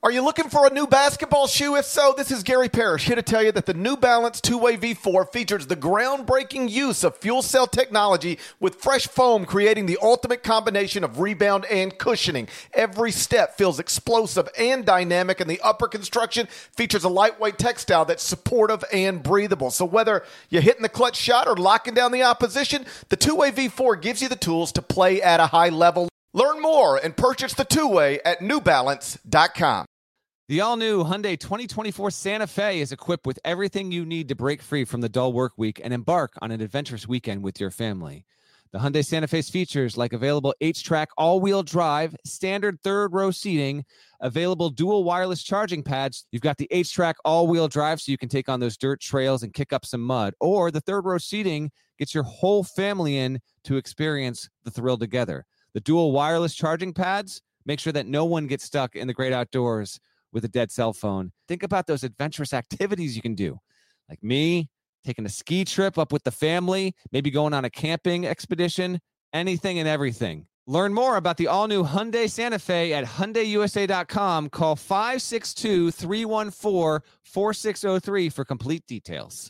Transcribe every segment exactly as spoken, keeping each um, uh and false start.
Are you looking for a new basketball shoe? If so, this is Gary Parrish here to tell you that the New Balance two-way V four features the groundbreaking use of fuel cell technology with fresh foam, creating the ultimate combination of rebound and cushioning. Every step feels explosive and dynamic, and the upper construction features a lightweight textile that's supportive and breathable. So whether you're hitting the clutch shot or locking down the opposition, the two-way V four gives you the tools to play at a high level. Learn more and purchase the two-way at new balance dot com. The all-new Hyundai twenty twenty-four Santa Fe is equipped with everything you need to break free from the dull work week and embark on an adventurous weekend with your family. The Hyundai Santa Fe's features like available H-Track all-wheel drive, standard third-row seating, available dual wireless charging pads. You've got the H-Track all-wheel drive so you can take on those dirt trails and kick up some mud. Or the third-row seating gets your whole family in to experience the thrill together. The dual wireless charging pads make sure that no one gets stuck in the great outdoors with a dead cell phone. Think about those adventurous activities you can do. Like me, taking a ski trip up with the family, maybe going on a camping expedition, anything and everything. Learn more about the all-new Hyundai Santa Fe at Hyundai U S A dot com. Call five six two, three one four, four six zero three for complete details.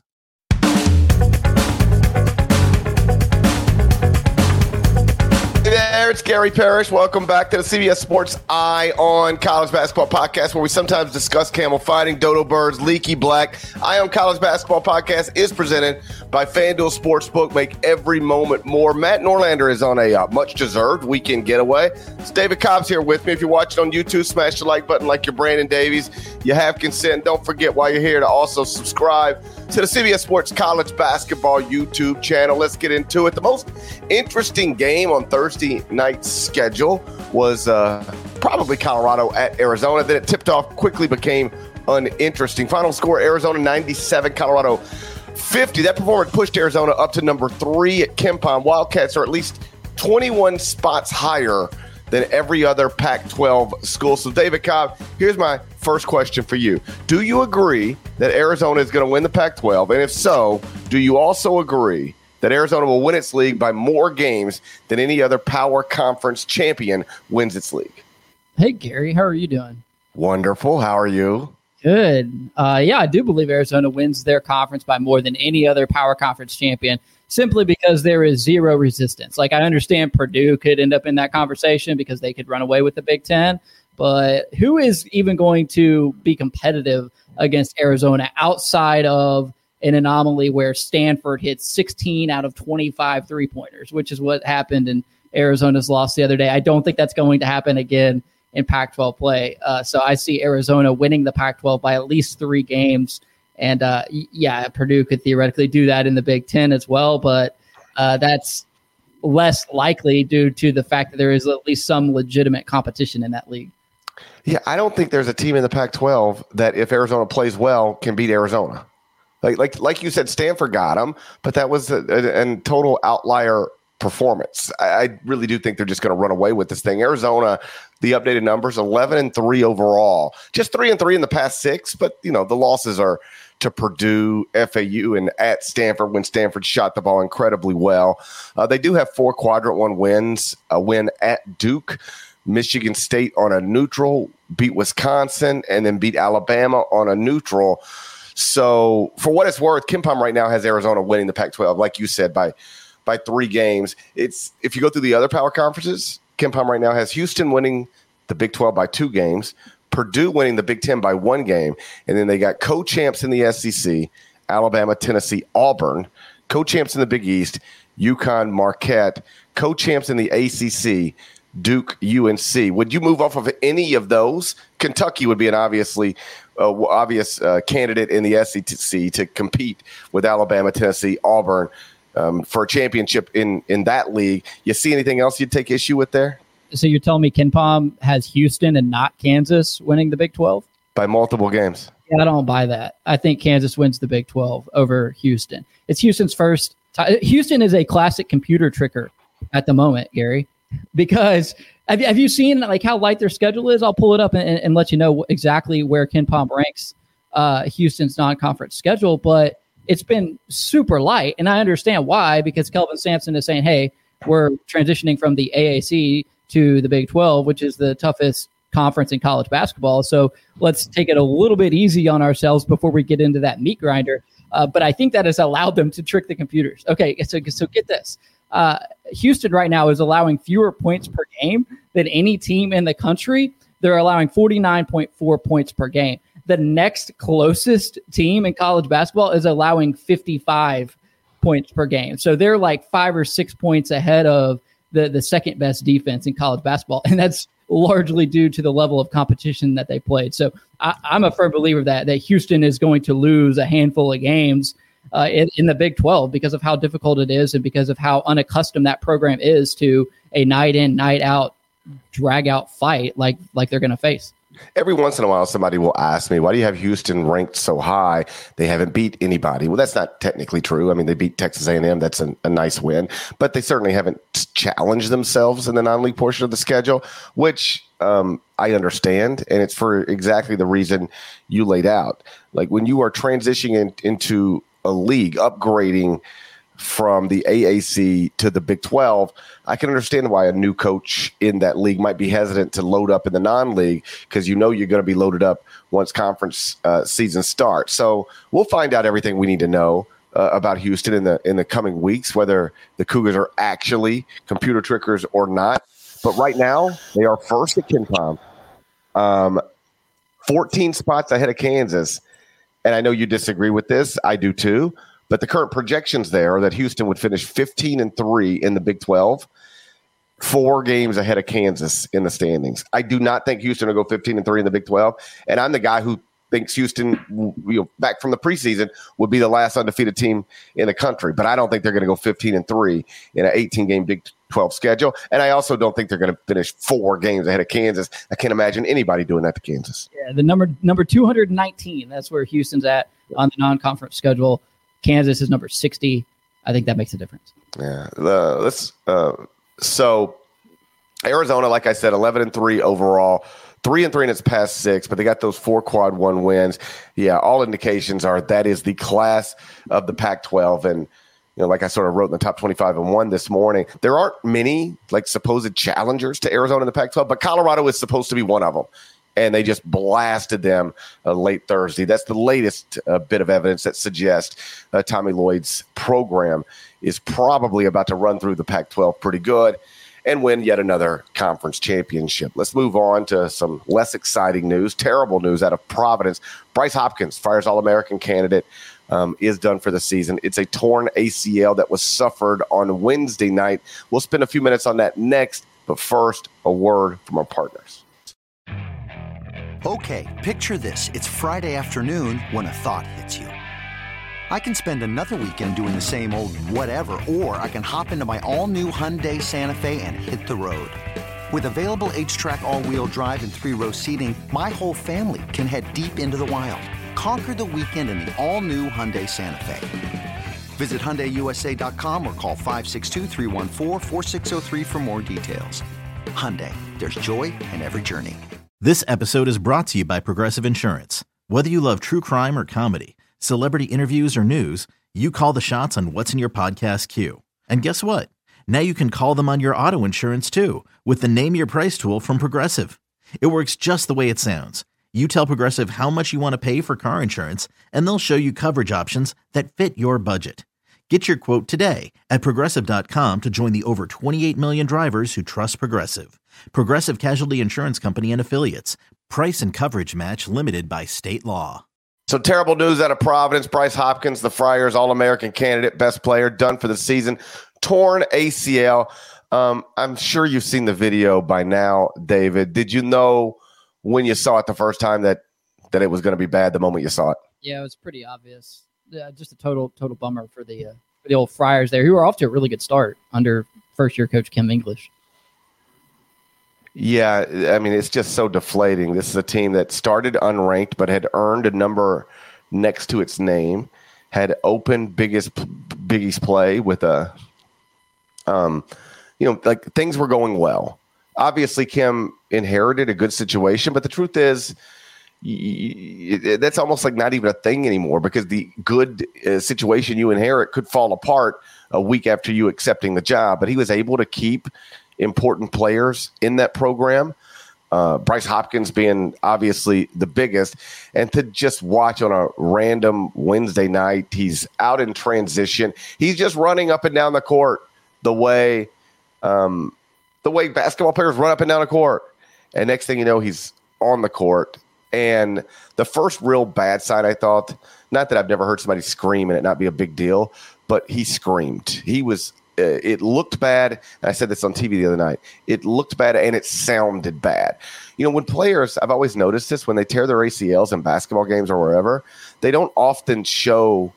Hey there, it's Gary Parrish. Welcome back to the C B S Sports Eye on College Basketball Podcast, where we sometimes discuss camel fighting, dodo birds, leaky black. Eye on College Basketball Podcast is presented by FanDuel Sportsbook. Make every moment more. Matt Norlander is on a uh, much-deserved weekend getaway. It's David Cobbs here with me. If you're watching on YouTube, smash the like button like you're Brandon Davies. You have consent. Don't forget while you're here to also subscribe to the C B S Sports College Basketball YouTube channel. Let's get into it. The most interesting game on Thursday night's schedule was uh, probably Colorado at Arizona. Then it tipped off, quickly became uninteresting. Final score, Arizona ninety-seven, Colorado fifty. That performance pushed Arizona up to number three at KenPom. Wildcats are at least twenty-one spots higher than every other Pac twelve school. So, David Cobb, here's my first question for you. Do you agree that Arizona is going to win the Pac twelve? And if so, do you also agree that Arizona will win its league by more games than any other power conference champion wins its league? Hey, Gary, how are you doing? Wonderful. How are you? Good. Uh, yeah, I do believe Arizona wins their conference by more than any other power conference champion, simply because there is zero resistance. Like, I understand Purdue could end up in that conversation because they could run away with the Big Ten, but who is even going to be competitive against Arizona outside of an anomaly where Stanford hit sixteen out of twenty-five three-pointers, which is what happened in Arizona's loss the other day. I don't think that's going to happen again in Pac twelve play. Uh, so I see Arizona winning the Pac twelve by at least three games. And, uh, yeah, Purdue could theoretically do that in the Big Ten as well, but uh, that's less likely due to the fact that there is at least some legitimate competition in that league. Yeah, I don't think there's a team in the Pac twelve that, if Arizona plays well, can beat Arizona. Like like like you said, Stanford got them, but that was a, a, a total outlier performance. I, I really do think they're just going to run away with this thing. Arizona, the updated numbers, eleven and three overall, just three and three in the past six. But you know the losses are to Purdue, F A U, and at Stanford when Stanford shot the ball incredibly well. Uh, they do have four quadrant one wins: a win at Duke, Michigan State on a neutral, beat Wisconsin, and then beat Alabama on a neutral. So, for what it's worth, KenPom right now has Arizona winning the Pac twelve, like you said, by by three games. It's if you go through the other power conferences, KenPom right now has Houston winning the Big twelve by two games, Purdue winning the Big ten by one game, and then they got co-champs in the S E C, Alabama, Tennessee, Auburn, co-champs in the Big East, UConn, Marquette, co-champs in the A C C, Duke, U N C. Would you move off of any of those? Kentucky would be an obviously uh, obvious uh, candidate in the S E C to compete with Alabama, Tennessee, Auburn um, for a championship in, in that league. You see anything else you'd take issue with there? So you're telling me KenPom has Houston and not Kansas winning the Big twelve? By multiple games. Yeah, I don't buy that. I think Kansas wins the Big twelve over Houston. It's Houston's first t- Houston is a classic computer tricker at the moment, Gary. Because have you, have you seen like how light their schedule is? I'll pull it up and, and let you know exactly where KenPom ranks uh, Houston's non-conference schedule. But it's been super light, and I understand why. Because Kelvin Sampson is saying, "Hey, we're transitioning from the A A C to the Big twelve, which is the toughest conference in college basketball. So let's take it a little bit easy on ourselves before we get into that meat grinder. Uh, but I think that has allowed them to trick the computers. Okay, so, so get this. Uh, Houston right now is allowing fewer points per game than any team in the country. They're allowing forty-nine point four points per game. The next closest team in college basketball is allowing fifty-five points per game. So they're like five or six points ahead of the, the second best defense in college basketball. And that's largely due to the level of competition that they played. So I, I'm a firm believer that, that Houston is going to lose a handful of games uh, in, in the Big twelve because of how difficult it is and because of how unaccustomed that program is to a night in, night out, drag out fight like, like they're going to face. Every once in a while, somebody will ask me, why do you have Houston ranked so high? They haven't beat anybody. Well, that's not technically true. I mean, they beat Texas A and M. That's a, a nice win. But they certainly haven't challenged themselves in the non-league portion of the schedule, which um, I understand. And it's for exactly the reason you laid out. Like when you are transitioning in, into a league, upgrading from the A A C to the Big twelve, I can understand why a new coach in that league might be hesitant to load up in the non-league because you know you're going to be loaded up once conference uh, season starts. So we'll find out everything we need to know uh, about Houston in the in the coming weeks, whether the Cougars are actually computer trickers or not. But right now, they are first at KenPom, um, fourteen spots ahead of Kansas. And I know you disagree with this. I do too. But the current projections there are that Houston would finish fifteen and three in the Big twelve, four games ahead of Kansas in the standings. I do not think Houston will go fifteen and three in the Big twelve. And I'm the guy who thinks Houston, you know, back from the preseason, would be the last undefeated team in the country. But I don't think they're going to go fifteen and three in an eighteen game Big twelve schedule. And I also don't think they're going to finish four games ahead of Kansas. I can't imagine anybody doing that to Kansas. Yeah, the number number two hundred nineteen, that's where Houston's at on the non-conference schedule. Kansas is number sixty. I think that makes a difference. Yeah. Uh, let's. Uh, so Arizona, like I said, eleven and three overall, three and three in its past six, but they got those four quad one wins. Yeah, all indications are that is the class of the Pac twelve. And, you know, like I sort of wrote in the top twenty-five and one this morning, there aren't many like supposed challengers to Arizona in the Pac twelve, but Colorado is supposed to be one of them. And they just blasted them uh, late Thursday. That's the latest uh, bit of evidence that suggests uh, Tommy Lloyd's program is probably about to run through the Pac twelve pretty good and win yet another conference championship. Let's move on to some less exciting news, terrible news out of Providence. Bryce Hopkins, Friars All-American candidate, um, is done for the season. It's a torn A C L that was suffered on Wednesday night. We'll spend a few minutes on that next, but first, a word from our partners. Okay, picture this. It's Friday afternoon when a thought hits you. I can spend another weekend doing the same old whatever, or I can hop into my all-new Hyundai Santa Fe and hit the road. With available H-Track all-wheel drive and three-row seating, my whole family can head deep into the wild. Conquer the weekend in the all-new Hyundai Santa Fe. Visit Hyundai U S A dot com or call five six two, three one four, four six zero three for more details. Hyundai, there's joy in every journey. This episode is brought to you by Progressive Insurance. Whether you love true crime or comedy, celebrity interviews or news, you call the shots on what's in your podcast queue. And guess what? Now you can call them on your auto insurance too with the Name Your Price tool from Progressive. It works just the way it sounds. You tell Progressive how much you want to pay for car insurance, and they'll show you coverage options that fit your budget. Get your quote today at Progressive dot com to join the over twenty-eight million drivers who trust Progressive. Progressive Casualty Insurance Company and Affiliates. Price and coverage match limited by state law. So terrible news out of Providence. Bryce Hopkins, the Friars All-American candidate, best player, done for the season. Torn A C L. Um, I'm sure you've seen the video by now, David. Did you know when you saw it the first time that, that it was going to be bad the moment you saw it? Yeah, it was pretty obvious. Yeah, just a total total bummer for the uh, for the old Friars there, who are off to a really good start under first-year coach Kim English. Yeah, I mean, it's just so deflating. This is a team that started unranked but had earned a number next to its name, had open biggest biggest play with a, um, you know, like things were going well. Obviously, Kim inherited a good situation, but the truth is, that's almost like not even a thing anymore because the good uh, situation you inherit could fall apart a week after you accepting the job. But he was able to keep important players in that program. Uh, Bryce Hopkins being obviously the biggest, and to just watch on a random Wednesday night, he's out in transition. He's just running up and down the court the way um, the way basketball players run up and down the court. And next thing you know, he's on the court. And the first real bad sign, I thought, not that I've never heard somebody scream and it not be a big deal, but he screamed. He was uh, it looked bad. And I said this on T V the other night. It looked bad and it sounded bad. You know, when players, I've always noticed this, when they tear their A C Ls in basketball games or wherever, they don't often show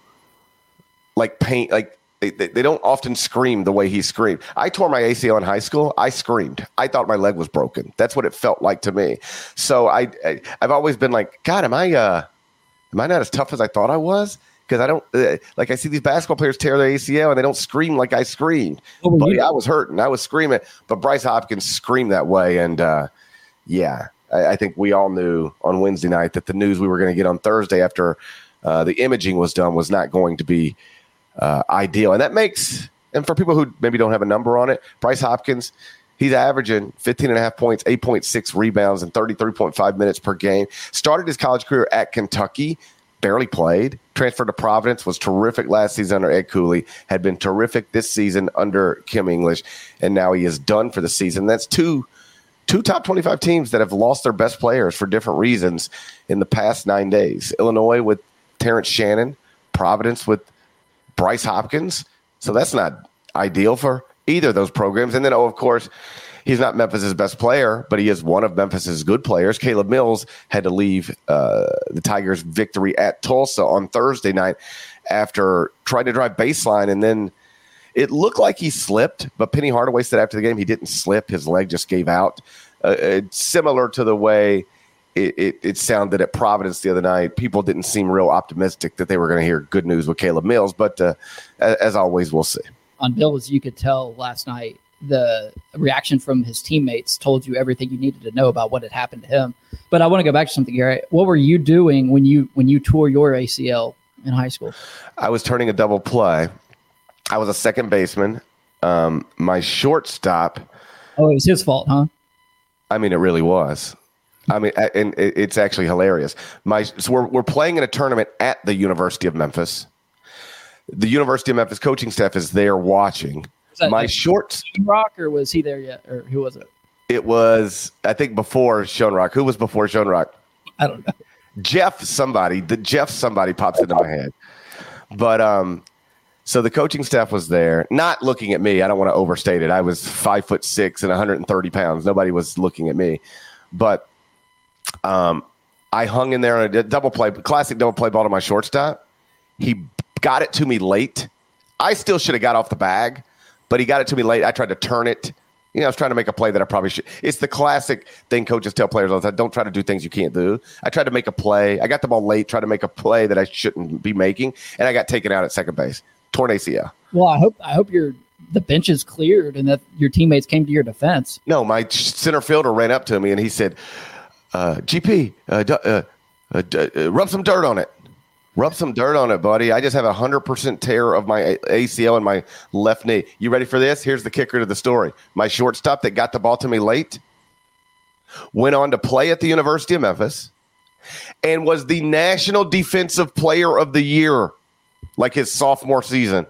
like pain, like they, they, they don't often scream the way he screamed. I tore my A C L in high school. I screamed. I thought my leg was broken. That's what it felt like to me. So I, I I've always been like, God, am I uh, am I not as tough as I thought I was? Because I don't uh, like I see these basketball players tear their A C L and they don't scream like I screamed. Oh, Buddy, I was hurting. I was screaming. But Bryce Hopkins screamed that way. And uh, yeah, I, I think we all knew on Wednesday night that the news we were going to get on Thursday after uh, the imaging was done was not going to be uh, ideal. And that makes, and for people who maybe don't have a number on it, Bryce Hopkins, he's averaging fifteen and a half points, eight point six rebounds, and thirty-three point five minutes per game. Started his college career at Kentucky. Barely played, transferred to Providence, was terrific last season under Ed Cooley, had been terrific this season under Kim English, and now he is done for the season. That's two two top twenty-five teams that have lost their best players for different reasons in the past nine days. Illinois with Terrence Shannon, Providence with Bryce Hopkins. So that's not ideal for either of those programs. And then, oh, of course, he's not Memphis's best player, but he is one of Memphis's good players. Caleb Mills had to leave uh, the Tigers' victory at Tulsa on Thursday night after trying to drive baseline, and then it looked like he slipped, but Penny Hardaway said after the game he didn't slip. His leg just gave out. Uh, it's similar to the way it, it, it sounded at Providence the other night. People didn't seem real optimistic that they were going to hear good news with Caleb Mills, but uh, as, as always, we'll see. On Mills, you could tell last night, the reaction from his teammates told you everything you needed to know about what had happened to him. But I want to go back to something, Gary. What were you doing when you when you tore your A C L in high school? I was turning a double play. I was a second baseman. Um, my shortstop. Oh, it was his fault, huh? I mean, it really was. I mean, and it's actually hilarious. My so we're we're playing in a tournament at the University of Memphis. The University of Memphis coaching staff is there watching. My like shorts. Rock, or was he there yet? Or who was it? It was, I think, before Sean Rock. Who was before Sean Rock? I don't know. Jeff somebody. The Jeff somebody pops into my head. But um, so the coaching staff was there, not looking at me. I don't want to overstate it. I was five foot six and one hundred thirty pounds. Nobody was looking at me. But um, I hung in there on a double play, classic double play ball to my shortstop. He got it to me late. I still should have got off the bag. But he got it to me late. I tried to turn it. You know, I was trying to make a play that I probably should. It's the classic thing coaches tell players all the time. Don't try to do things you can't do. I tried to make a play. I got the ball late, tried to make a play that I shouldn't be making, and I got taken out at second base. Torn A C L. Well, I hope I hope your the bench is cleared and that your teammates came to your defense. No, my center fielder ran up to me and he said, uh, G P, uh, uh, uh, uh, rub some dirt on it. Rub some dirt on it, buddy. I just have a one hundred percent tear of my A C L in my left knee. You ready for this? Here's the kicker to the story. My shortstop that got the ball to me late went on to play at the University of Memphis and was the National Defensive Player of the Year, like his sophomore season.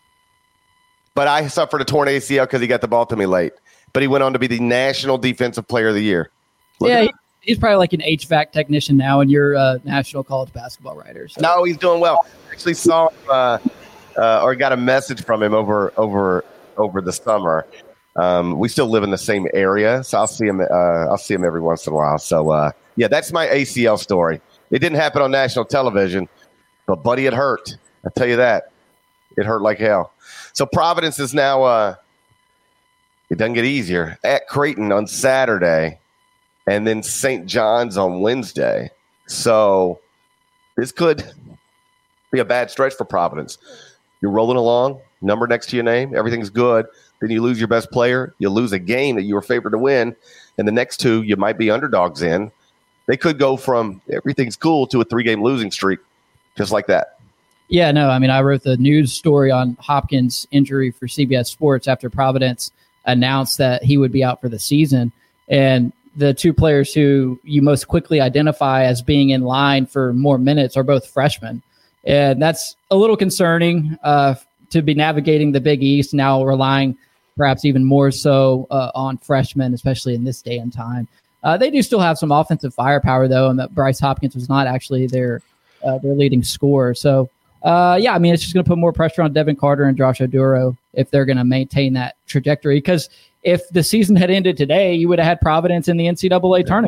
But I suffered a torn A C L because he got the ball to me late. But he went on to be the National Defensive Player of the Year. Look yeah, he's probably like an H V A C technician now, and you're a national college basketball writer. So. No, he's doing well. I actually saw him, uh, uh, or got a message from him over over over the summer. Um, we still live in the same area, so I'll see him. Uh, I'll see him every once in a while. So uh, yeah, that's my A C L story. It didn't happen on national television, but buddy, it hurt. I tell you that, it hurt like hell. So Providence is now. Uh, it doesn't get easier at Creighton on Saturday. And then Saint John's on Wednesday. So this could be a bad stretch for Providence. You're rolling along, number next to your name, everything's good. Then you lose your best player. You lose a game that you were favored to win. And the next two you might be underdogs in. They could go from everything's cool to a three-game losing streak, just like that. Yeah, no, I mean, I wrote the news story on Hopkins' injury for C B S Sports after Providence announced that he would be out for the season. And the two players who you most quickly identify as being in line for more minutes are both freshmen. And that's a little concerning uh, to be navigating the Big East now, relying perhaps even more so uh, on freshmen, especially in this day and time. Uh, they do still have some offensive firepower, though, and that Bryce Hopkins was not actually their uh, their leading scorer. So, uh, yeah, I mean, it's just going to put more pressure on Devin Carter and Josh Oduro if they're going to maintain that trajectory. Because if the season had ended today, you would have had Providence in the N C double A tournament.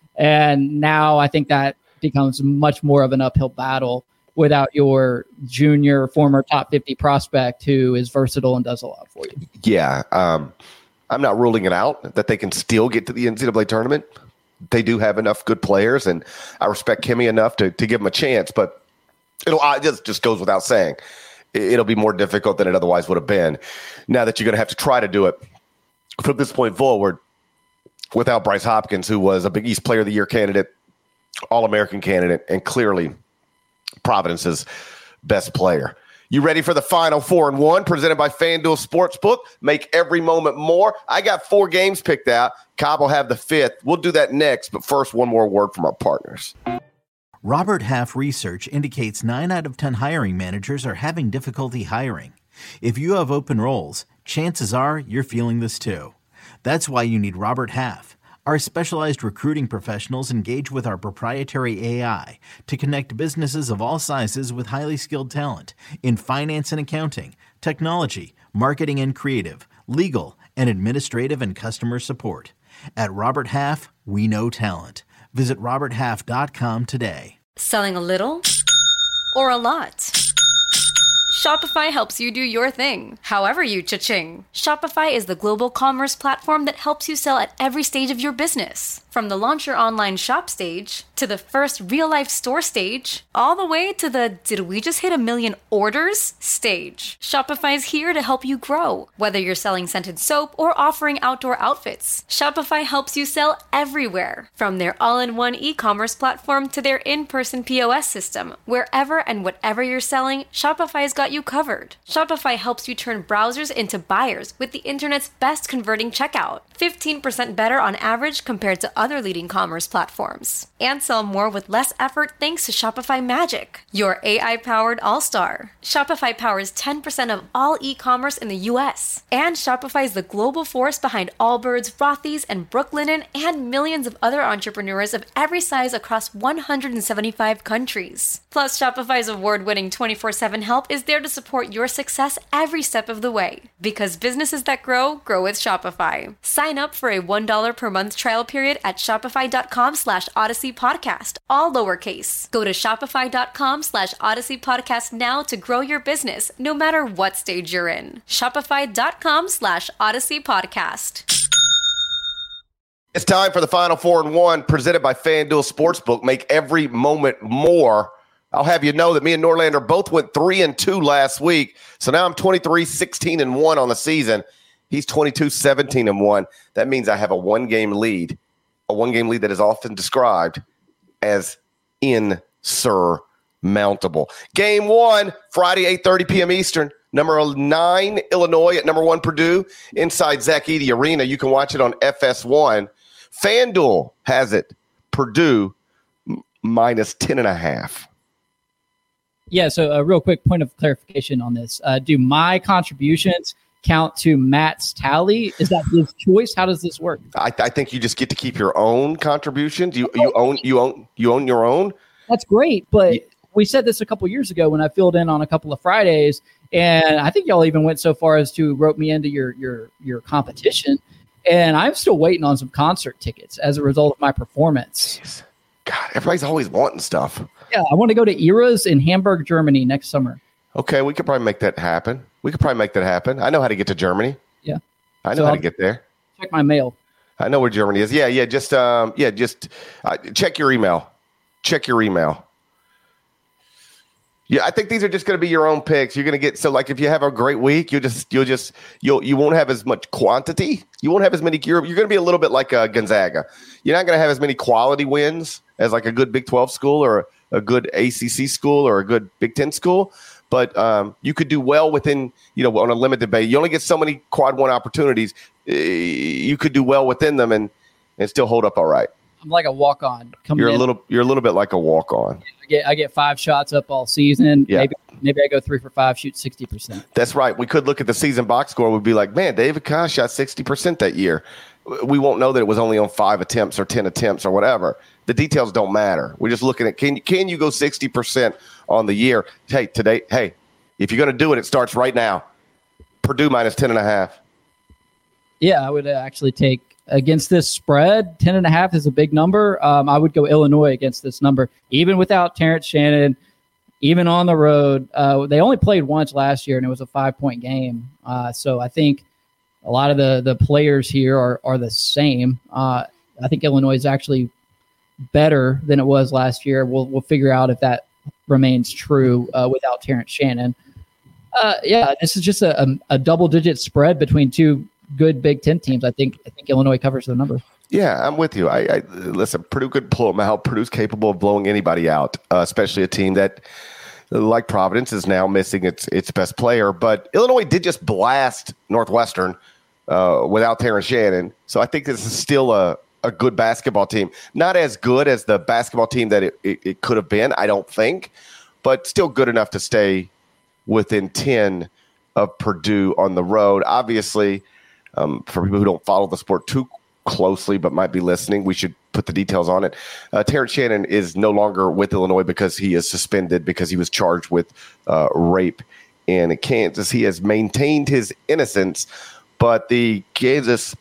And now I think that becomes much more of an uphill battle without your junior, former top fifty prospect who is versatile and does a lot for you. Yeah. Um, I'm not ruling it out that they can still get to the N C double A tournament. They do have enough good players, and I respect Kimmy enough to, to give them a chance, but it'll, it just, just goes without saying. It'll be more difficult than it otherwise would have been now that you're going to have to try to do it from this point forward without Bryce Hopkins, who was a Big East Player of the Year candidate, All-American candidate, and clearly Providence's best player. You ready for the Final Four and One presented by FanDuel Sportsbook? Make every moment more. I got four games picked out. Cobb will have the fifth. We'll do that next, but first, one more word from our partners. Robert Half research indicates nine out of ten hiring managers are having difficulty hiring. If you have open roles, chances are you're feeling this too. That's why you need Robert Half. Our specialized recruiting professionals engage with our proprietary A I to connect businesses of all sizes with highly skilled talent in finance and accounting, technology, marketing and creative, legal, and administrative and customer support. At Robert Half, we know talent. Visit robert half dot com today. Selling a little or a lot? Shopify helps you do your thing, however you cha-ching. Shopify is the global commerce platform that helps you sell at every stage of your business. From the launch your online shop stage, to the first real-life store stage, all the way to the did we just hit a million orders stage. Shopify's here to help you grow. Whether you're selling scented soap or offering outdoor outfits, Shopify helps you sell everywhere. From their all-in-one e-commerce platform to their in-person P O S system, wherever and whatever you're selling, Shopify's got you covered. Shopify helps you turn browsers into buyers with the internet's best converting checkout. fifteen percent better on average compared to other leading commerce platforms. And sell more with less effort thanks to Shopify Magic, your A I-powered all-star. Shopify powers ten percent of all e-commerce in the U S. And Shopify is the global force behind Allbirds, Rothy's, and Brooklinen, and millions of other entrepreneurs of every size across one hundred seventy-five countries. Plus, Shopify's award-winning twenty-four seven help is there to support your success every step of the way. Because businesses that grow, grow with Shopify. Sign up for a one dollar per month trial period at shopify.com slash Odyssey Podcast, all lowercase. Go to shopify.com slash Odyssey Podcast now to grow your business, no matter what stage you're in. Shopify.com slash Odyssey Podcast. It's time for the Final Four and One presented by FanDuel Sportsbook. Make every moment more. I'll have you know that me and Norlander both went three and two last week. So now I'm twenty-three, sixteen and one on the season. He's twenty-two, seventeen and one. That means I have a one-game lead, a one-game lead that is often described as insurmountable. Game one, Friday, eight thirty p.m. Eastern. Number nine, Illinois at number one, Purdue. Inside Zach Edey Arena. You can watch it on F S one. FanDuel has it. Purdue m- minus ten and a half. Yeah, so a real quick point of clarification on this. Uh, do my contributions count to Matt's tally? Is that his choice? How does this work? I, I think you just get to keep your own contributions. You you own you own you own your own. That's great, but we said this a couple years ago when I filled in on a couple of Fridays, and I think y'all even went so far as to rope me into your your your competition. And I'm still waiting on some concert tickets as a result of my performance. Jeez. God, everybody's always wanting stuff. Yeah, I want to go to Eras in Hamburg, Germany next summer. Okay, we could probably make that happen. We could probably make that happen. I know how to get to Germany. Yeah. I know So how I'll to get there. Check my mail. I know where Germany is. Yeah, yeah, just um yeah, just uh, check your email. Check your email. Yeah, I think these are just going to be your own picks. You're going to get so like if you have a great week, you just you'll just you'll you won't have as much quantity. You won't have as many. You're, you're going to be a little bit like uh, Gonzaga. You're not going to have as many quality wins as like a good Big twelve school or a good A C C school or a good Big Ten school. But um, you could do well within, you know, on a limited base. You only get so many quad one opportunities. Uh, you could do well within them, and and still hold up all right. I'm like a walk on. You're a in. little you're a little bit like a walk on. I get I get five shots up all season. Yeah. Maybe maybe I go three for five, shoot sixty percent. That's right. We could look at the season box score. We'd be like, man, David Kahn shot sixty percent that year. We won't know that it was only on five attempts or ten attempts or whatever. The details don't matter. We're just looking at can can you go sixty percent on the year? Hey, today, hey, if you're going to do it, it starts right now. Purdue minus ten and a half. Yeah, I would actually take against this spread. Ten and a half is a big number. Um, I would go Illinois against this number, even without Terrence Shannon, even on the road. Uh, they only played once last year, and it was a five-point game. Uh, so I think a lot of the the players here are are the same. Uh, I think Illinois is actually better than it was last year. We'll we'll figure out if that remains true uh, without Terrence Shannon. Uh, yeah, this is just a, a, a double-digit spread between two good Big Ten teams. I think I think Illinois covers the number. Yeah, I'm with you. I, I listen. Purdue could blow them out. Purdue's capable of blowing anybody out, uh, especially a team that, like Providence, is now missing its its best player. But Illinois did just blast Northwestern uh, without Terrence Shannon. So I think this is still a, a good basketball team. Not as good as the basketball team that it, it, it could have been, I don't think, but still good enough to stay within ten of Purdue on the road. Obviously, um, for people who don't follow the sport too closely but might be listening, we should put the details on it. Uh, Terrence Shannon is no longer with Illinois because he is suspended because he was charged with uh, rape in Kansas. He has maintained his innocence, but the Kansas,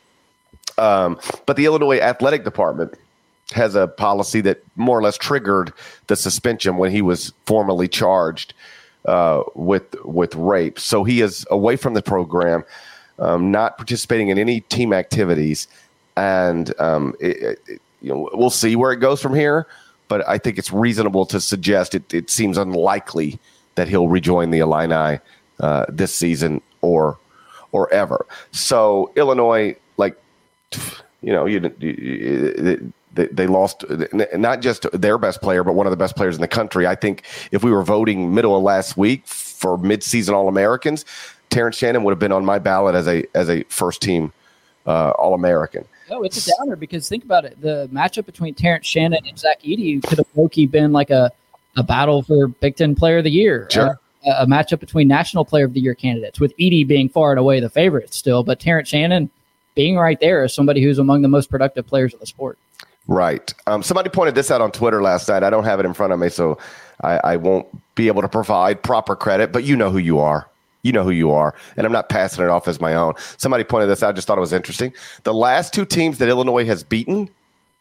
um, but the Illinois athletic department has a policy that more or less triggered the suspension when he was formally charged uh, with with rape. So he is away from the program, um, not participating in any team activities. And um, it, it, you know, we'll see where it goes from here. But I think it's reasonable to suggest it, it seems unlikely that he'll rejoin the Illini uh, this season or or ever. So Illinois, like, you know, you, you, they, they lost not just their best player, but one of the best players in the country. I think if we were voting middle of last week for midseason All-Americans, Terrence Shannon would have been on my ballot as a as a first team uh, All-American. No, it's a downer because think about it. The matchup between Terrence Shannon and Zach Edey could have low-key been like a, a battle for Big Ten Player of the Year. Sure. Uh, a matchup between National Player of the Year candidates, with Edey being far and away the favorite still, but Terrence Shannon being right there as somebody who's among the most productive players of the sport. Right. Um, somebody pointed this out on Twitter last night. I don't have it in front of me, so I, I won't be able to provide proper credit, but you know who you are. You know who you are, and I'm not passing it off as my own. Somebody pointed this out. I just thought it was interesting. The last two teams that Illinois has beaten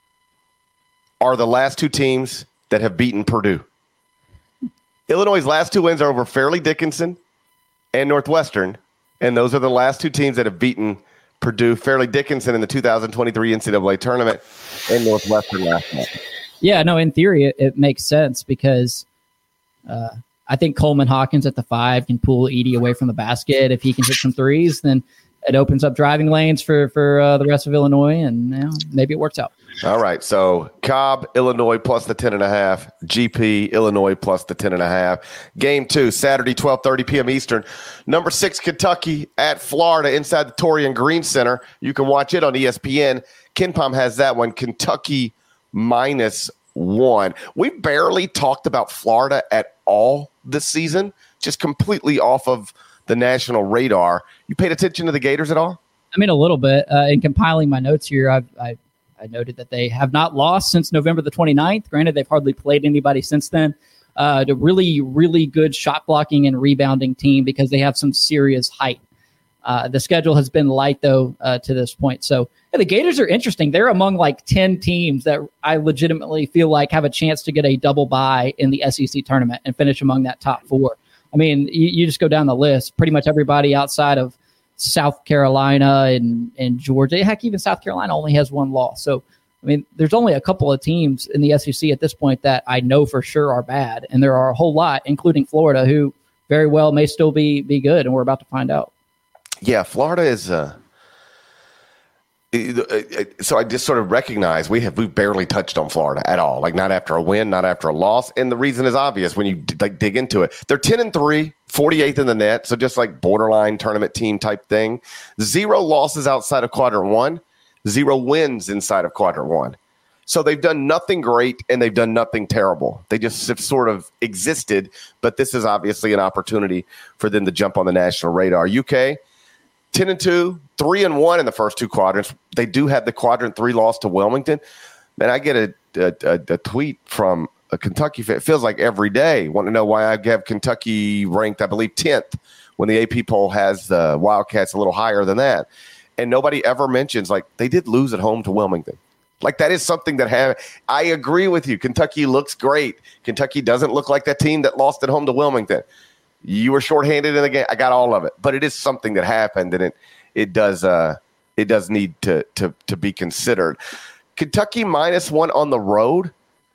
are the last two teams that have beaten Purdue. Illinois' last two wins are over Fairleigh Dickinson and Northwestern, and those are the last two teams that have beaten Purdue. Fairleigh Dickinson in the two thousand twenty-three N C double A tournament and Northwestern last month. Yeah, no, in theory, it, it makes sense because uh, – I think Coleman Hawkins at the five can pull Edey away from the basket. If he can hit some threes, then it opens up driving lanes for, for uh, the rest of Illinois, and you know, maybe it works out. All right, so Cobb, Illinois plus the ten and a half. G P, Illinois plus the ten and a half. Game two, Saturday, twelve thirty p.m. Eastern. Number six, Kentucky at Florida inside the Torian Green Center. You can watch it on E S P N. KenPom has that one, Kentucky minus one. We barely talked about Florida at all this season, just completely off of the national radar. You paid attention to the Gators at all? I mean, a little bit. Uh, in compiling my notes here, I've, I I noted that they have not lost since November the twenty-ninth. Granted, they've hardly played anybody since then. Uh, a really, really good shot blocking and rebounding team because they have some serious height. Uh, the schedule has been light, though, uh, to this point. So yeah, the Gators are interesting. They're among like ten teams that I legitimately feel like have a chance to get a double bye in the S E C tournament and finish among that top four. I mean, you, you just go down the list. Pretty much everybody outside of South Carolina and, and Georgia. Heck, even South Carolina only has one loss. So, I mean, there's only a couple of teams in the S E C at this point that I know for sure are bad. And there are a whole lot, including Florida, who very well may still be be good. And we're about to find out. Yeah, Florida is uh, – so I just sort of recognize we have we barely touched on Florida at all, like not after a win, not after a loss. And the reason is obvious when you like dig into it. They're ten and three, forty-eighth in the net, so just like borderline tournament team type thing. Zero losses outside of quadrant one. zero wins inside of quadrant one. So they've done nothing great and they've done nothing terrible. They just have sort of existed, but this is obviously an opportunity for them to jump on the national radar. U K, ten and two, three and one in the first two quadrants. They do have the quadrant three loss to Wilmington. Man, I get a, a, a, a tweet from a Kentucky fan. It feels like every day. Want to know why I have Kentucky ranked, I believe, tenth when the A P poll has the Wildcats a little higher than that. And nobody ever mentions, like, they did lose at home to Wilmington. Like, that is something that have, I agree with you. Kentucky looks great. Kentucky doesn't look like that team that lost at home to Wilmington. You were shorthanded in the game. I got all of it. But it is something that happened, and it it does uh, it does need to to to be considered. Kentucky minus one on the road.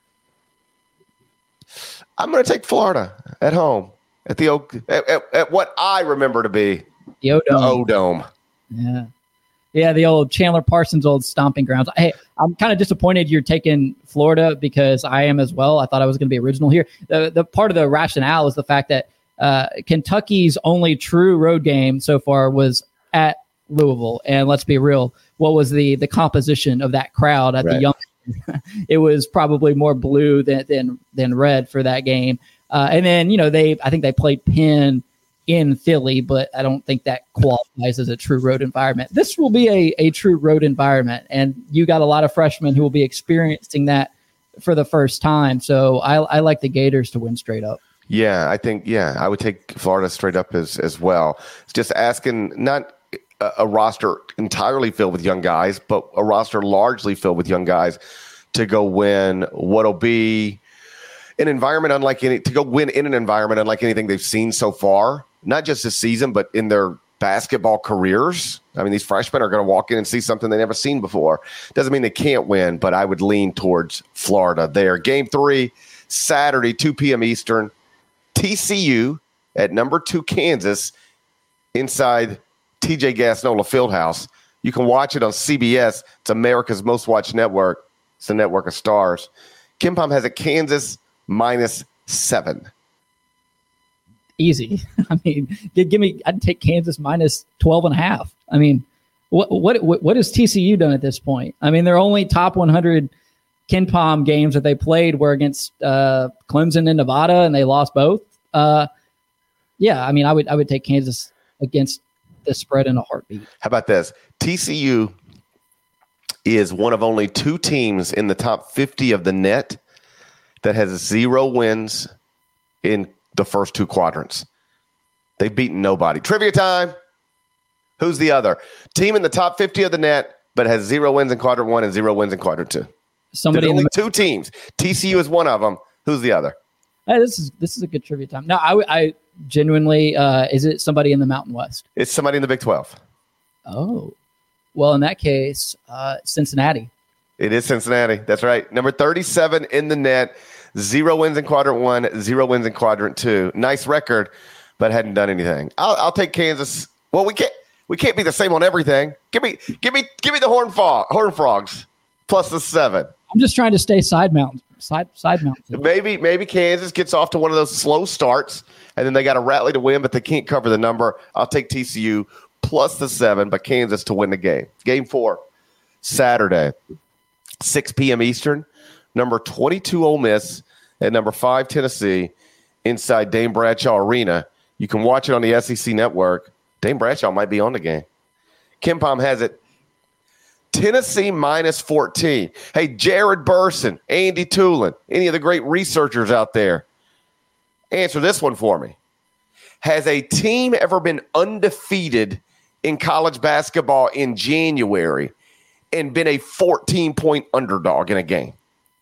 I'm going to take Florida at home at the o, at, at, at what I remember to be the O-Dome. The O-Dome. Yeah. Yeah, the old Chandler Parsons old stomping grounds. Hey, I'm kind of disappointed you're taking Florida because I am as well. I thought I was going to be original here. The the part of the rationale is the fact that uh, Kentucky's only true road game so far was at Louisville. And let's be real, what was the the composition of that crowd at right. the Young? It was probably more blue than than than red for that game. Uh, and then, you know, they I think they played Penn in Philly, but I don't think that qualifies as a true road environment. This will be a, a true road environment, and you got a lot of freshmen who will be experiencing that for the first time. So I, I like the Gators to win straight up. Yeah, I think, yeah, I would take Florida straight up as, as well. It's just asking not a, a roster entirely filled with young guys, but a roster largely filled with young guys to go win what'll be an environment unlike any, to go win in an environment unlike anything they've seen so far. Not just this season, but in their basketball careers. I mean, these freshmen are going to walk in and see something they've never seen before. Doesn't mean they can't win, but I would lean towards Florida there. Game three, Saturday, two p.m. Eastern. T C U at number two Kansas inside T J Gassnola Fieldhouse. You can watch it on C B S. It's America's most watched network. It's a network of stars. KenPom has a Kansas minus seven. Easy. I mean, give, give me, I'd take Kansas minus twelve and a half. I mean, what, what, what, what has T C U done at this point? I mean, their only top one hundred KenPom games that they played were against uh, Clemson and Nevada, and they lost both. Uh, yeah. I mean, I would, I would take Kansas against the spread in a heartbeat. How about this? T C U is one of only two teams in the top fifty of the net that has zero wins in the first two quadrants. They've beaten nobody. Trivia time. Who's the other team in the top fifty of the net, but has zero wins in quadrant one and zero wins in quadrant two? Somebody There's only the- two teams. T C U is one of them. Who's the other? Hey, this is this is a good trivia time. No, I, I genuinely, uh, is it somebody in the Mountain West? It's somebody in the Big twelve. Oh, well, in that case, uh, Cincinnati. It is Cincinnati. That's right. Number thirty-seven in the net. Zero wins in quadrant one, zero wins in quadrant two. Nice record, but hadn't done anything. I'll, I'll take Kansas. Well, we can't we can't be the same on everything. Give me give me give me the Horn Frog, Horn Frogs plus the seven. I'm just trying to stay side mountain, side side mountain. Maybe maybe Kansas gets off to one of those slow starts, and then they got a rally to win, but they can't cover the number. I'll take T C U plus the seven, but Kansas to win the game. Game four, Saturday, six p.m. Eastern. Number twenty-two Ole Miss at number five Tennessee inside Dame Bradshaw Arena. You can watch it on the S E C Network. Dame Bradshaw might be on the game. KenPom has it. Tennessee minus fourteen. Hey, Jared Burson, Andy Tulin, any of the great researchers out there, answer this one for me. Has a team ever been undefeated in college basketball in January and been a fourteen-point underdog in a game?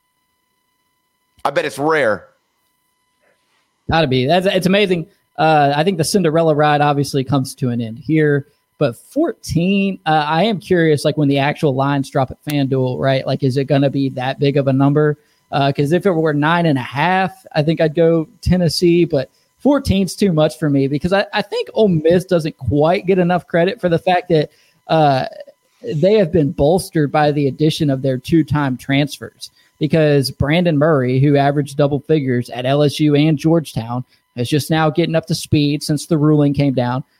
I bet it's rare. Gotta be. That's it's amazing. Uh, I think the Cinderella ride obviously comes to an end here, but fourteen. Uh, I am curious, like when the actual lines drop at FanDuel, right? Like, is it going to be that big of a number? Because uh, if it were nine and a half, I think I'd go Tennessee, but fourteen's too much for me because I, I think Ole Miss doesn't quite get enough credit for the fact that uh, they have been bolstered by the addition of their two-time transfers. Because Brandon Murray, who averaged double figures at L S U and Georgetown, is just now getting up to speed since the ruling came down.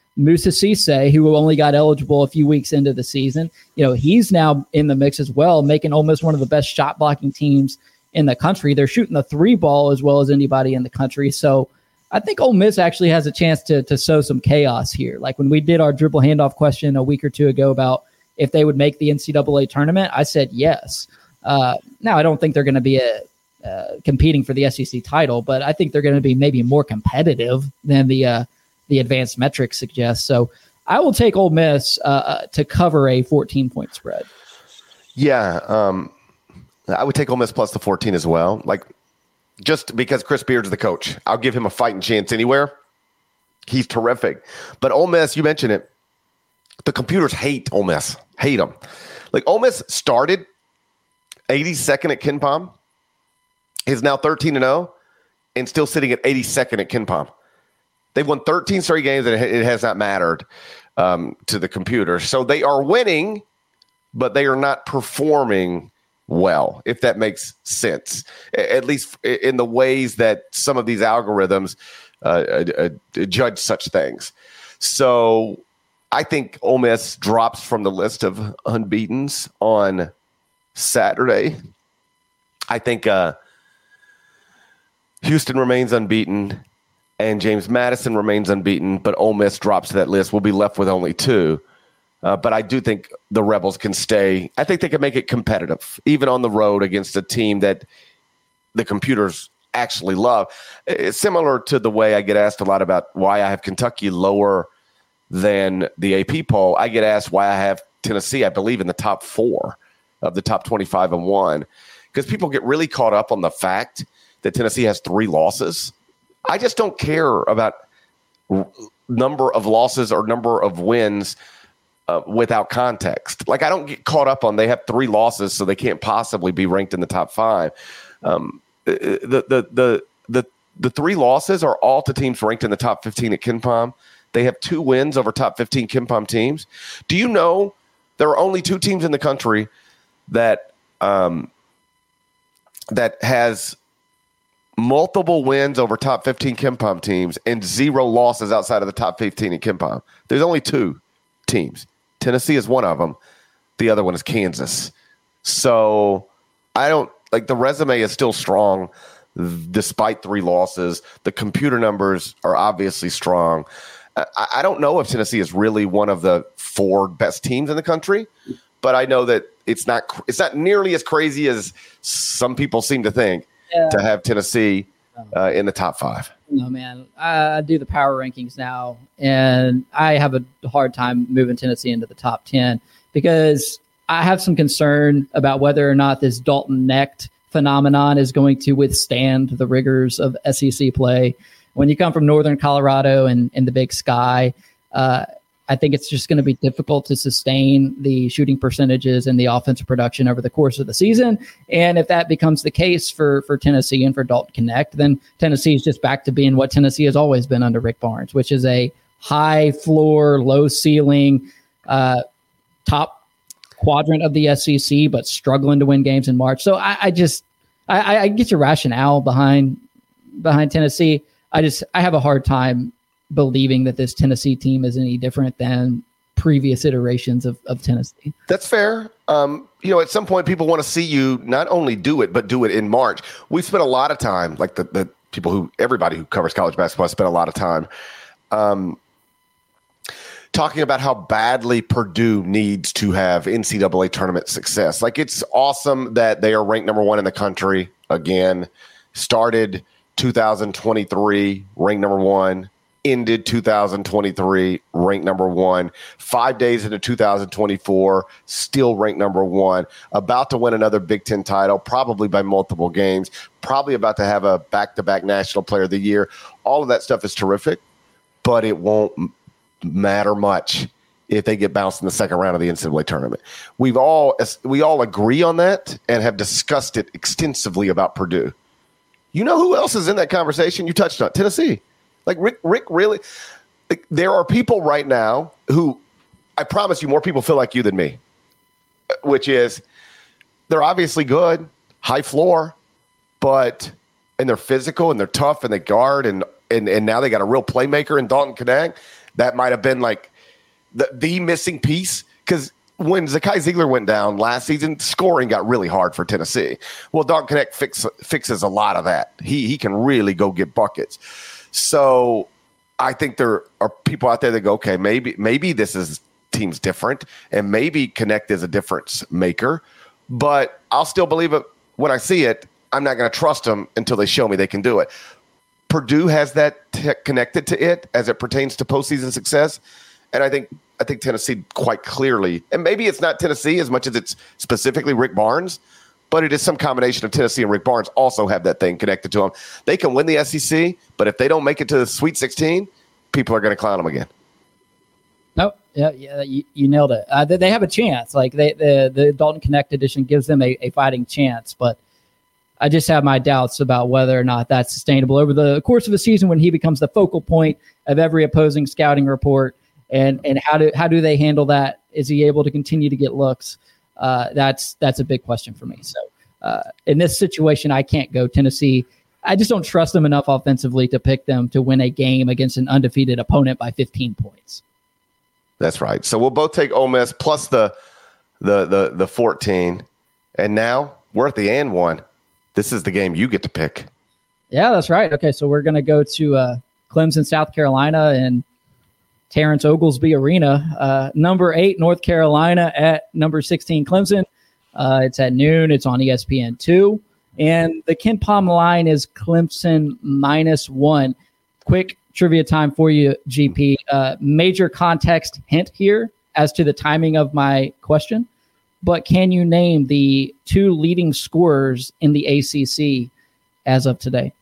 Musa Cisse, who only got eligible a few weeks into the season, you know, he's now in the mix as well, making Ole Miss one of the best shot blocking teams in the country. They're shooting the three ball as well as anybody in the country. So I think Ole Miss actually has a chance to to sow some chaos here. Like when we did our dribble handoff question a week or two ago about if they would make the N C double A tournament, I said yes. Uh, now, I don't think they're going to be a, uh, competing for the S E C title, but I think they're going to be maybe more competitive than the uh, the advanced metrics suggest. So I will take Ole Miss uh, to cover a fourteen-point spread. Yeah, um, I would take Ole Miss plus the fourteen as well. Like, just because Chris Beard's the coach, I'll give him a fighting chance anywhere. He's terrific. But Ole Miss, you mentioned it, the computers hate Ole Miss, hate them. Like, Ole Miss started eighty-second at KenPom, is now thirteen and oh, and still sitting at eighty-second at KenPom. They've won thirteen straight games, and it has not mattered um, to the computer. So they are winning, but they are not performing well, if that makes sense, at least in the ways that some of these algorithms uh, uh, judge such things. So I think Ole Miss drops from the list of unbeatens on Saturday. I think uh, Houston remains unbeaten and James Madison remains unbeaten, but Ole Miss drops to that list. We'll be left with only two. Uh, but I do think the Rebels can stay. I think they can make it competitive, even on the road against a team that the computers actually love. It's similar to the way I get asked a lot about why I have Kentucky lower than the A P poll. I get asked why I have Tennessee, I believe, in the top four of the top twenty-five and one, because people get really caught up on the fact that Tennessee has three losses. I just don't care about number of losses or number of wins Uh, without context. Like, I don't get caught up on they have three losses, so they can't possibly be ranked in the top five. Um, the, the the the the three losses are all to teams ranked in the top fifteen at KenPom. They have two wins over top fifteen KenPom teams. Do you know there are only two teams in the country that um, that has multiple wins over top fifteen KenPom teams and zero losses outside of the top fifteen in KenPom? There's only two teams. Tennessee is one of them. The other one is Kansas. So I don't like the resume is still strong despite three losses. The computer numbers are obviously strong. I, I don't know if Tennessee is really one of the four best teams in the country, but I know that it's not it's not nearly as crazy as some people seem to think yeah. to have Tennessee uh, in the top five. No, man, I do the power rankings now, and I have a hard time moving Tennessee into the top ten because I have some concern about whether or not this Dalton Knecht phenomenon is going to withstand the rigors of S E C play. When you come from Northern Colorado and in the Big Sky, uh, I think it's just going to be difficult to sustain the shooting percentages and the offensive production over the course of the season. And if that becomes the case for, for Tennessee and for Dalton Knecht, then Tennessee is just back to being what Tennessee has always been under Rick Barnes, which is a high floor, low ceiling, uh, top quadrant of the S E C, but struggling to win games in March. So I, I just, I, I get your rationale behind, behind Tennessee. I just, I have a hard time believing that this Tennessee team is any different than previous iterations of, of Tennessee. That's fair. Um, you know, at some point people want to see you not only do it, but do it in March. We've spent a lot of time, like the, the people who, everybody who covers college basketball spent a lot of time um, talking about how badly Purdue needs to have N C double A tournament success. Like, it's awesome that they are ranked number one in the country again, started two thousand twenty-three, ranked number one, ended two thousand twenty-three, ranked number one, five days into two thousand twenty-four, still ranked number one, about to win another Big Ten title, probably by multiple games, probably about to have a back-to-back National Player of the Year. All of that stuff is terrific, but it won't m- matter much if they get bounced in the second round of the N C double A tournament. We've all, we all agree on that and have discussed it extensively about Purdue. You know who else is in that conversation? You touched on Tennessee. Like Rick, Rick really, like, there are people right now who, I promise you, more people feel like you than me, which is they're obviously good, high floor, but, and they're physical and they're tough and they guard and, and, and now they got a real playmaker in Dalton Knecht. that might have been like the, the missing piece. Because when Zakai Ziegler went down last season, scoring got really hard for Tennessee. Well, Dalton Knecht fix, fixes a lot of that. He he can really go get buckets. So I think there are people out there that go, okay, maybe maybe this is team's different, and maybe Knecht is a difference maker. But I'll still believe it when I see it. I'm not going to trust them until they show me they can do it. Purdue has that t- connected to it as it pertains to postseason success, and I think. I think Tennessee quite clearly, and maybe it's not Tennessee as much as it's specifically Rick Barnes, but it is some combination of Tennessee and Rick Barnes also have that thing connected to them. They can win the S E C, but if they don't make it to the Sweet sixteen, people are going to clown them again. Nope. Yeah, yeah, you, you nailed it. Uh, they, they have a chance. Like they, the the Dalton Knecht edition gives them a, a fighting chance, but I just have my doubts about whether or not that's sustainable over the course of a season when he becomes the focal point of every opposing scouting report. And and how do how do they handle that? Is he able to continue to get looks? Uh, that's that's a big question for me. So uh, in this situation, I can't go Tennessee. I just don't trust them enough offensively to pick them to win a game against an undefeated opponent by fifteen points. That's right. So we'll both take Ole Miss plus the the the the fourteen, and now we're at the and one. This is the game you get to pick. Yeah, that's right. Okay, so we're gonna go to uh, Clemson, South Carolina, and Terrence Oglesby Arena. Uh, number eight, North Carolina at number sixteen, Clemson. Uh, it's at noon. It's on E S P N two. And the KenPom line is Clemson minus one. Quick trivia time for you, G P. Uh, major context hint here as to the timing of my question. But can you name the two leading scorers in the A C C as of today?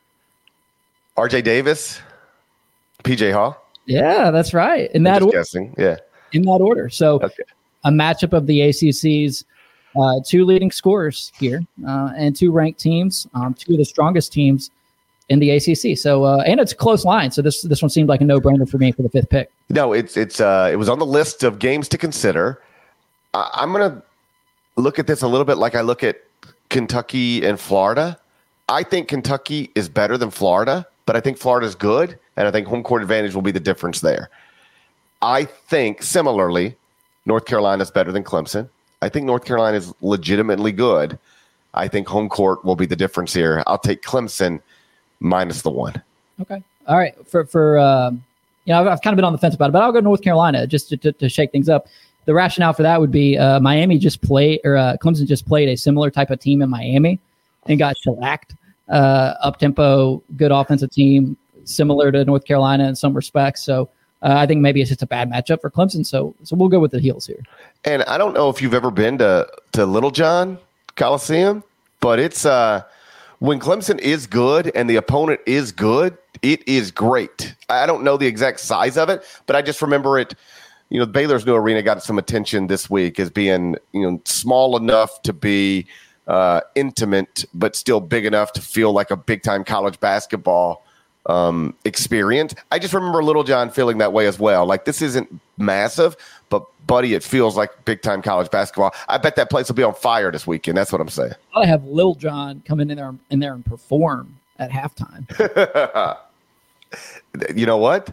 R J Davis, P J Hall. Yeah, that's right. In I'm that just order. guessing. Yeah. In that order. So Okay. a matchup of the A C C's uh, two leading scorers here uh, and two ranked teams, um, two of the strongest teams in the A C C. So uh, and it's a close line. So this this one seemed like a no-brainer for me for the fifth pick. No, it's it's uh, it was on the list of games to consider. I, I'm gonna look at this a little bit like I look at Kentucky and Florida. I think Kentucky is better than Florida, but I think Florida's good, and I think home court advantage will be the difference there. I think similarly, North Carolina is better than Clemson. I think North Carolina is legitimately good. I think home court will be the difference here. I'll take Clemson minus the one. Okay. All right. For, for um, you know, I've, I've kind of been on the fence about it, but I'll go North Carolina just to, to, to shake things up. The rationale for that would be uh, Miami just played, or uh, Clemson just played a similar type of team in Miami and got shellacked. Uh, up-tempo, good offensive team, similar to North Carolina in some respects. So uh, I think maybe it's just a bad matchup for Clemson. So so we'll go with the heels here. And I don't know if you've ever been to, to Little John Coliseum, but it's uh, when Clemson is good and the opponent is good, it is great. I don't know the exact size of it, but I just remember it. You know, Baylor's new arena got some attention this week as being, you know, small enough to be uh, intimate, but still big enough to feel like a big time college basketball um, experience. I just remember Little John feeling that way as well. Like, this isn't massive, but buddy, it feels like big time college basketball. I bet that place will be on fire this weekend. That's what I'm saying. I have Lil John come in there, in there and perform at halftime. You know what?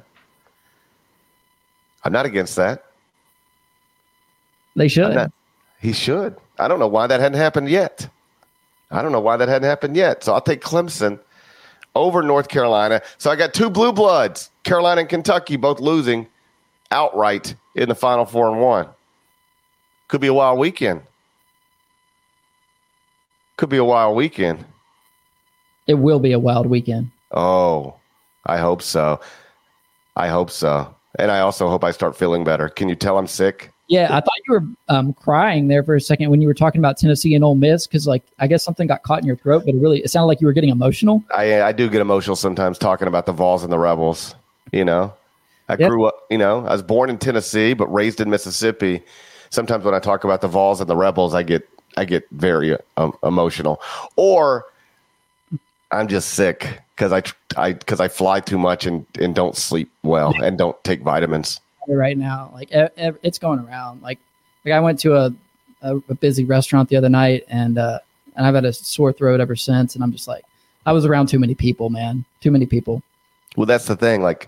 I'm not against that. They should. Not, he should. I don't know why that hadn't happened yet. I don't know why that hadn't happened yet. So I'll take Clemson over North Carolina. So I got two blue bloods, Carolina and Kentucky, both losing outright in the Final Four and one. Could be a wild weekend. Could be a wild weekend. It will be a wild weekend. Oh, I hope so. I hope so. And I also hope I start feeling better. Can you tell I'm sick? Yeah, I thought you were um, crying there for a second when you were talking about Tennessee and Ole Miss because, like, I guess something got caught in your throat, but it really it sounded like you were getting emotional. I I do get emotional sometimes talking about the Vols and the Rebels. You know, I Yep. grew up. You know, I was born in Tennessee but raised in Mississippi. Sometimes when I talk about the Vols and the Rebels, I get I get very um, emotional, or I'm just sick because I I because I fly too much and and don't sleep well and don't take vitamins. Right now, like e- e- it's going around. Like, like I went to a, a, a busy restaurant the other night, and uh, and I've had a sore throat ever since. And I'm just like, I was around too many people, man, too many people. Well, that's the thing. Like,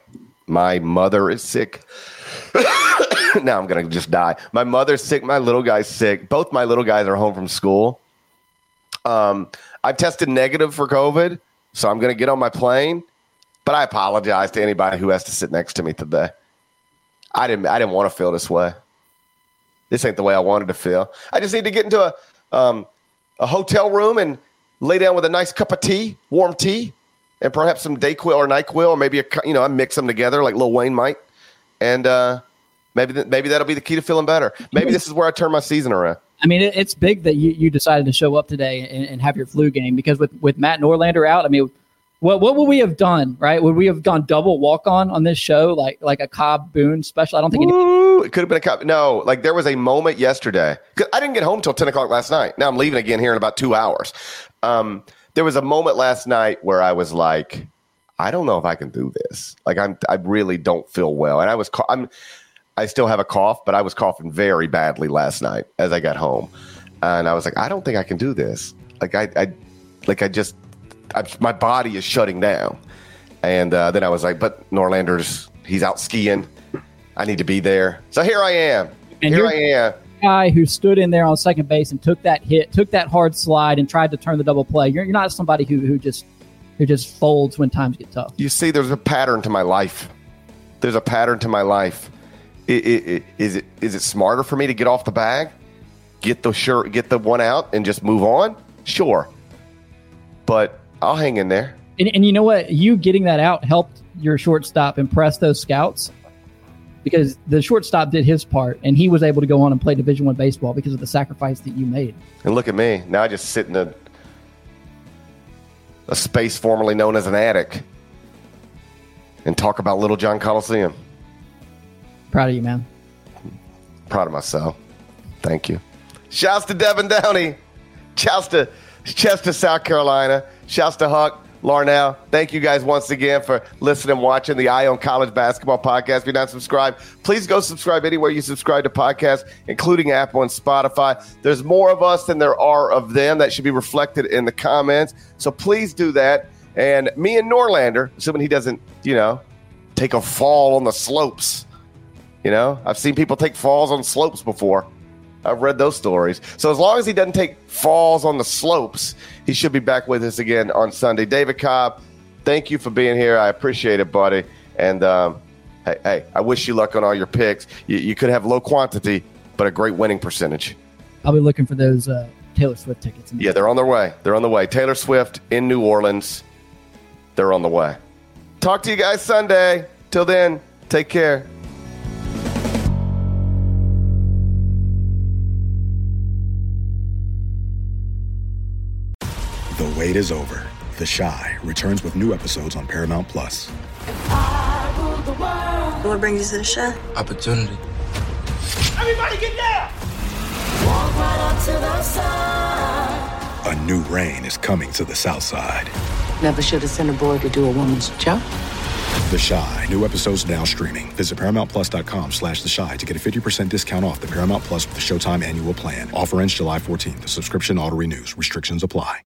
My mother is sick. Now I'm going to just die. My mother's sick. My little guy's sick. Both my little guys are home from school. Um, I've tested negative for COVID, so I'm going to get on my plane. But I apologize to anybody who has to sit next to me today. I didn't I didn't want to feel this way. This ain't the way I wanted to feel. I just need to get into a um, a hotel room and lay down with a nice cup of tea, warm tea, and perhaps some Dayquil or NyQuil, or maybe a, you know I mix them together like Lil Wayne might, and uh, maybe th- maybe that'll be the key to feeling better. Maybe this is where I turn my season around. I mean, it, it's big that you, you decided to show up today and, and have your flu game, because with, with Matt Norlander out, I mean, what what would we have done, right? Would we have gone double walk on on this show, like like a Cobb Boone special? I don't think Ooh, it could have been a Cobb. No, like there was a moment yesterday. 'Cause I didn't get home till ten o'clock last night. Now I'm leaving again here in about two hours. Um, there was a moment last night where I was like, I don't know if I can do this. Like I'm, I really don't feel well, and I was, I'm, I still have a cough, but I was coughing very badly last night as I got home, and I was like, I don't think I can do this. Like I, I like I just. I, my body is shutting down. And uh, then I was like, but Norlander's, he's out skiing. I need to be there. So here I am. And here I am. Guy who stood in there on second base and took that hit, took that hard slide and tried to turn the double play. You're, you're not somebody who, who just who just folds when times get tough. You see, there's a pattern to my life. There's a pattern to my life. It, it, it, is it is it smarter for me to get off the bag, get the shirt, get the one out, and just move on? Sure. But I'll hang in there. And, and you know what? You getting that out helped your shortstop impress those scouts, because the shortstop did his part, and he was able to go on and play Division One baseball because of the sacrifice that you made. And look at me. Now I just sit in a, a space formerly known as an attic and talk about Little John Coliseum. Proud of you, man. Proud of myself. Thank you. Shouts to Devin Downey. Shouts to Chester, South Carolina. Shouts to Huck, Larnell. Thank you guys once again for listening and watching the Eye on College Basketball Podcast. If you're not subscribed, please go subscribe anywhere you subscribe to podcasts, including Apple and Spotify. There's more of us than there are of them. That should be reflected in the comments. So please do that. And me and Norlander, assuming he doesn't, you know, take a fall on the slopes. You know, I've seen people take falls on slopes before. I've read those stories. So as long as he doesn't take falls on the slopes, he should be back with us again on Sunday. David Cobb, thank you for being here. I appreciate it, buddy. And um, hey, hey, I wish you luck on all your picks. You, you could have low quantity, but a great winning percentage. I'll be looking for those uh, Taylor Swift tickets. Yeah, they're on their way. They're on the way. Taylor Swift in New Orleans. They're on the way. Talk to you guys Sunday. Till then, take care. The wait is over. The Chi returns with new episodes on Paramount Plus. What brings you to the Chi? Opportunity. Everybody get down! Walk right up to the side. A new reign is coming to the South Side. Never should have sent a boy to do a woman's job. The Chi. New episodes now streaming. Visit ParamountPlus.com slash The Chi to get a fifty percent discount off the Paramount Plus with the Showtime annual plan. Offer ends July fourteenth. The subscription auto-renews. Restrictions apply.